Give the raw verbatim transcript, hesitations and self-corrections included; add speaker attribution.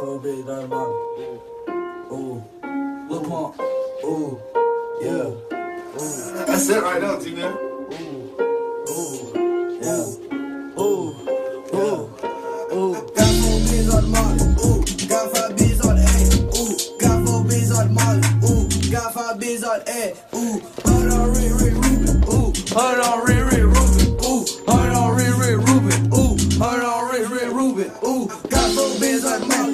Speaker 1: full bitch, dirty bottle. Ooh, Lil Pump. Ooh, yeah. Ooh.
Speaker 2: That's it right now, T-Man.
Speaker 1: Ooh, ooh, yeah. Ooh, ooh, ooh. Got four bitches on the molly. Ooh, got five bitches on the A. Ooh, got four bitches on the molly. Ooh, got five bitches on the A. Ooh, hold on, Rick, Rick, Ruben. Ooh, hold on, Rick, Rick, Ruben. Ooh, hold on, Rick, Rick, Ruben. Ooh, hold on, Rick, Rick, Ruben. Ooh, got four bitches on the molly.